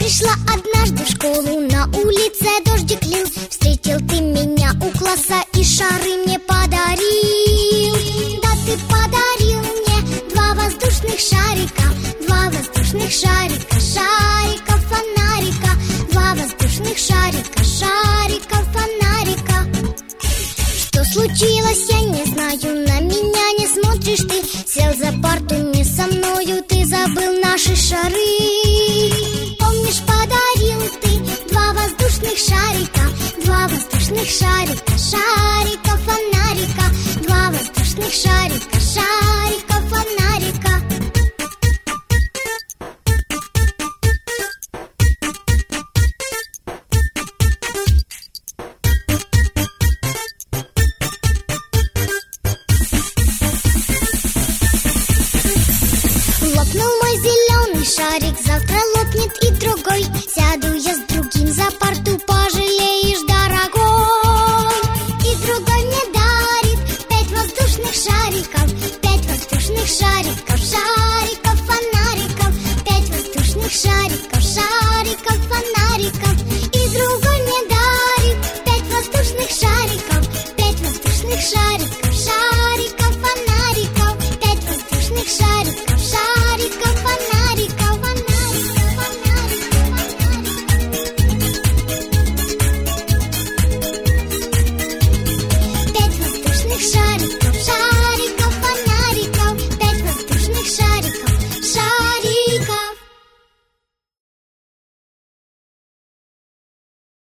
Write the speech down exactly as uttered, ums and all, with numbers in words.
Пришла однажды в школу, на улице дождик лил. Встретил ты меня у класса и шары мне подарил. Да, ты подарил мне два воздушных шарика, два воздушных шарика, шарика, фонарика, два воздушных шарика, шарика, фонарика. Что случилось, я не знаю, на меня не смотришь ты. Сел за парту не со мною, ты забыл наши шары. Помнишь, подарил ты два воздушных шарика, два воздушных шарика, шарика, фонарика, два воздушных шарика, шарика, фонарика. Лопнул мой зеленый шарик, завтра лопнет и другой. Сяду я с другим за парту, пожалеешь, дорогой. И другой мне дарит пять воздушных шариков, пять воздушных шариков, шариков, фонариков, пять воздушных шариков, шариков, фонариков.